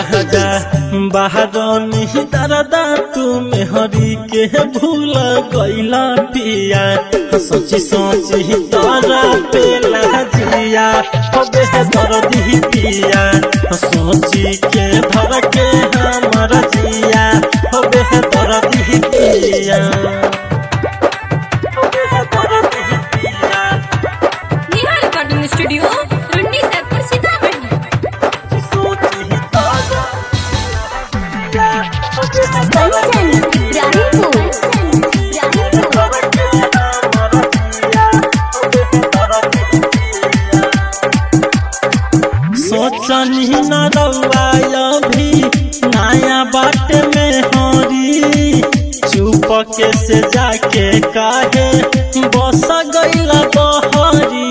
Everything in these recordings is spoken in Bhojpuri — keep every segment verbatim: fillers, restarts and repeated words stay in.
राजा बहादनी दरदा तुम हरी के भूल गईला पिया सोची सोची तारा पे लहजिया होबे दर्दी पिया सोची के धर के हमर जिया होबे दर्दी पिया स्टूडियो रुन्नी सैदपुर सीतामढ़ी सोचनी न रउआ भी नया बाट में हरी चुपके से जाके काहे बस गईला बहरी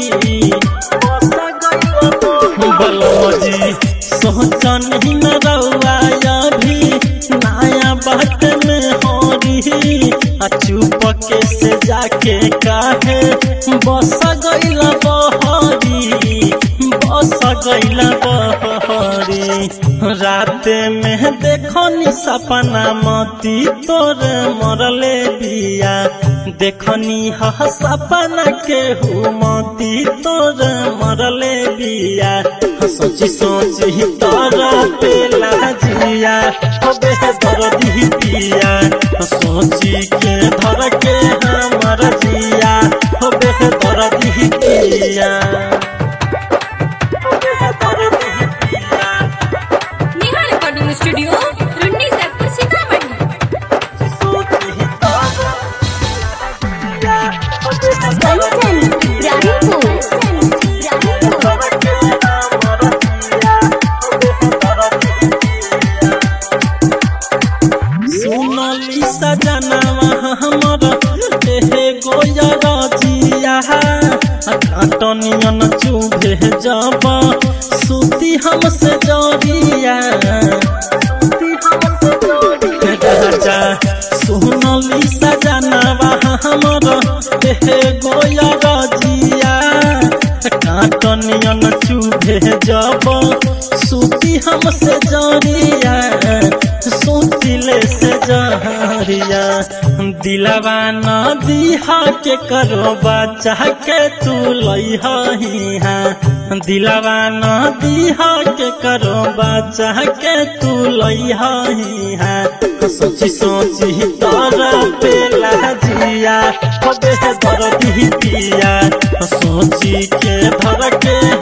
बलौजी सोचनी न रउआ भी नया बाट में हरी चुपके से जाके काहे बस गईला बहरी बस गईला बहरी रात में देखो नी सपना मती तोरे मरले बिया देखनी ह सपना के मती तोरे मरले बिया सोची सोची तोरा पे लहजिया होबे दर्दी पिया सोची के धर के हमर जिया होबे दर्दी पिया स्टूडियो रुन्नी सैदपुर सीतामढ़ी सुनली सजनवा हमर एहे गोया रजिया काटनियन चुभे जब सुती हमसे जरिया राजा सुनली सजनवा हमर एहे गोया रजिया काटनियन चुभे जब सुती हमसे जरिया सुतिले से जहरिया दिलवा न दिहा के करो बच्चा के तू लइहा दिलवा न दिहा के करो बच्चा के तू लइहा सोची सोची तोरा पे लहजिया होबे दर्दी पिया सोची के धर के